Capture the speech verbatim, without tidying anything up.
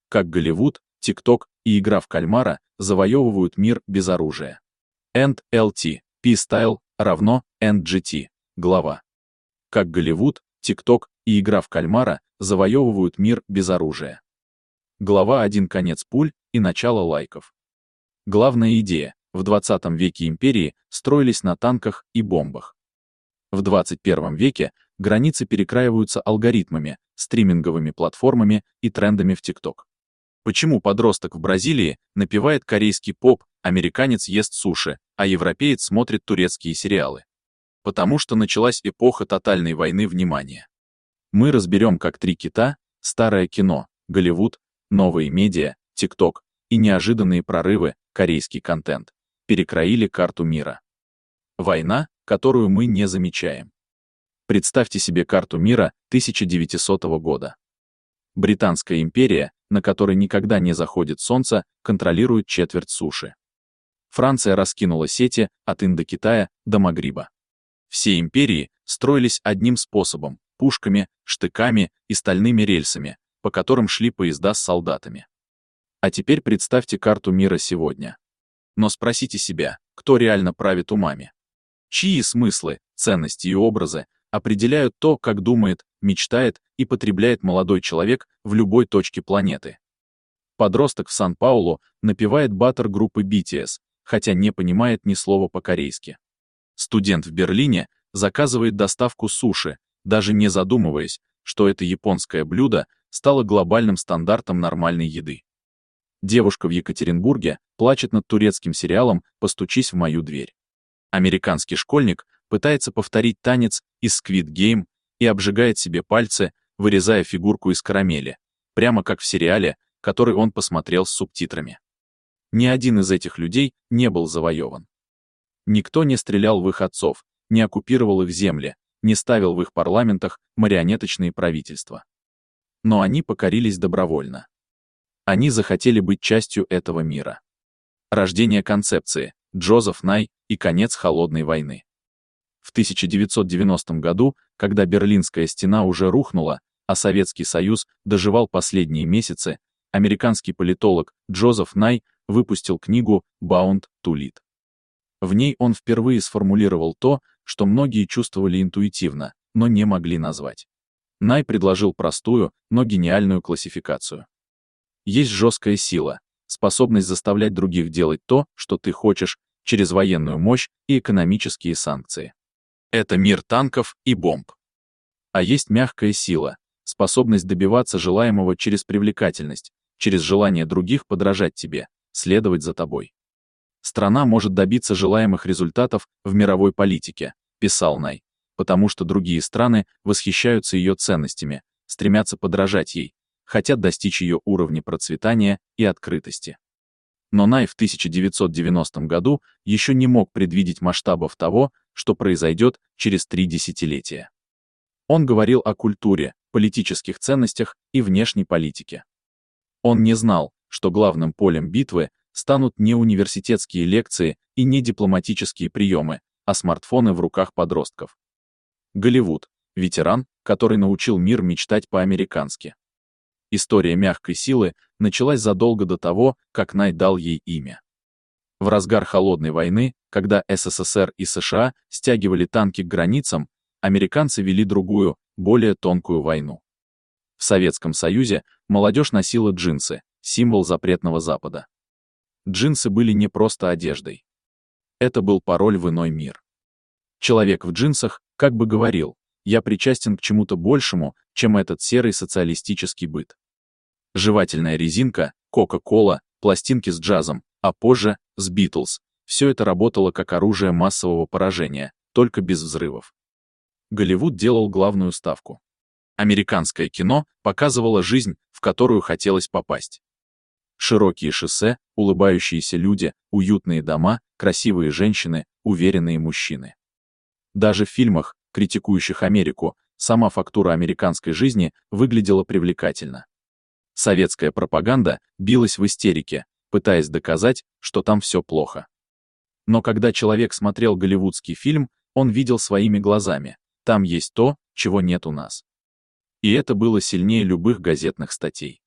Как Голливуд, ТикТок и игра в кальмара завоевывают мир без оружия. энд эл ти, P-Style равно эн джи ти. Глава. Как Голливуд, ТикТок и игра в кальмара завоевывают мир без оружия. Глава один. Конец пуль и начало лайков. Главная идея. В двадцатом веке империи строились на танках и бомбах. В двадцать первом веке границы перекраиваются алгоритмами, стриминговыми платформами и трендами в ТикТок. Почему подросток в Бразилии напевает корейский поп, американец ест суши, а европеец смотрит турецкие сериалы? Потому что началась эпоха тотальной войны внимания. Мы разберем, как три кита, старое кино, Голливуд, новые медиа, ТикТок и неожиданные прорывы, корейский контент, перекроили карту мира. Война, которую мы не замечаем. Представьте себе карту мира тысяча девятисотого года. Британская империя, на которой никогда не заходит солнце, контролирует четверть суши. Франция раскинула сети от Индокитая до Магриба. Все империи строились одним способом – пушками, штыками и стальными рельсами, по которым шли поезда с солдатами. А теперь представьте карту мира сегодня. Но спросите себя, кто реально правит умами? Чьи смыслы, ценности и образы определяют то, как думает, мечтает и потребляет молодой человек в любой точке планеты? Подросток в Сан-Паулу напевает баттер группы би ти эс, хотя не понимает ни слова по-корейски. Студент в Берлине заказывает доставку суши, даже не задумываясь, что это японское блюдо стало глобальным стандартом нормальной еды. Девушка в Екатеринбурге плачет над турецким сериалом «Постучись в мою дверь». Американский школьник пытается повторить танец из Squid Game и обжигает себе пальцы, вырезая фигурку из карамели, прямо как в сериале, который он посмотрел с субтитрами. Ни один из этих людей не был завоеван. Никто не стрелял в их отцов, не оккупировал их земли, не ставил в их парламентах марионеточные правительства. Но они покорились добровольно. Они захотели быть частью этого мира. Рождение концепции, Джозеф Най и конец холодной войны. В тысяча девятьсот девяностом году, когда Берлинская стена уже рухнула, а Советский Союз доживал последние месяцы, американский политолог Джозеф Най выпустил книгу «Bound to Lead». В ней он впервые сформулировал то, что многие чувствовали интуитивно, но не могли назвать. Най предложил простую, но гениальную классификацию. Есть жесткая сила, способность заставлять других делать то, что ты хочешь, через военную мощь и экономические санкции. Это мир танков и бомб. А есть мягкая сила, способность добиваться желаемого через привлекательность, через желание других подражать тебе, следовать за тобой. Страна может добиться желаемых результатов в мировой политике, писал Най, потому что другие страны восхищаются ее ценностями, стремятся подражать ей, хотят достичь ее уровня процветания и открытости. Но Най в тысяча девятьсот девяностом году еще не мог предвидеть масштабов того, что произойдет через три десятилетия. Он говорил о культуре, политических ценностях и внешней политике. Он не знал, что главным полем битвы станут не университетские лекции и не дипломатические приемы, а смартфоны в руках подростков. Голливуд — ветеран, который научил мир мечтать по-американски. История мягкой силы началась задолго до того, как Най дал ей имя. В разгар холодной войны, когда эс эс эс эр и США стягивали танки к границам, американцы вели другую, более тонкую войну. В Советском Союзе молодежь носила джинсы, символ запретного Запада. Джинсы были не просто одеждой. Это был пароль в иной мир. Человек в джинсах как бы говорил: «Я причастен к чему-то большему, чем этот серый социалистический быт». Жевательная резинка, Кока-Кола, пластинки с джазом, а позже — с Битлз — все это работало как оружие массового поражения, только без взрывов. Голливуд делал главную ставку. Американское кино показывало жизнь, в которую хотелось попасть. Широкие шоссе, улыбающиеся люди, уютные дома, красивые женщины, уверенные мужчины. Даже в фильмах, критикующих Америку, сама фактура американской жизни выглядела привлекательно. Советская пропаганда билась в истерике, пытаясь доказать, что там все плохо. Но когда человек смотрел голливудский фильм, он видел своими глазами: там есть то, чего нет у нас. И это было сильнее любых газетных статей.